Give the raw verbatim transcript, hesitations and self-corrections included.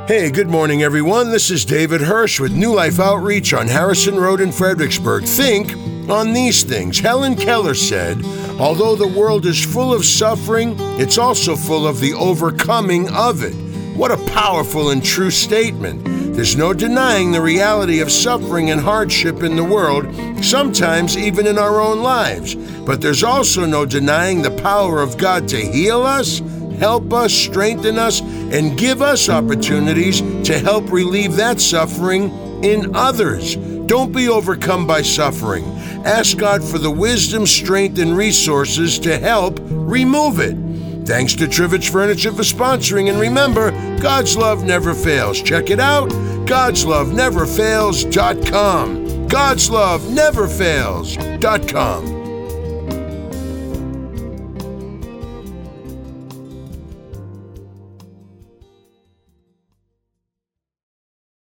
Hey, good morning, everyone. This is David Hirsch with New Life Outreach on Harrison Road in Fredericksburg. Think on these things. Helen Keller said, although the world is full of suffering, it's also full of the overcoming of it. What a powerful and true statement. There's no denying the reality of suffering and hardship in the world, sometimes even in our own lives. But there's also no denying the power of God to heal us, help us, strengthen us, and give us opportunities to help relieve that suffering in others. Don't be overcome by suffering. Ask God for the wisdom, strength, and resources to help remove it. Thanks to Trivich Furniture for sponsoring, and remember, God's love never fails. Check it out, gods love never fails dot com. gods love never fails dot com.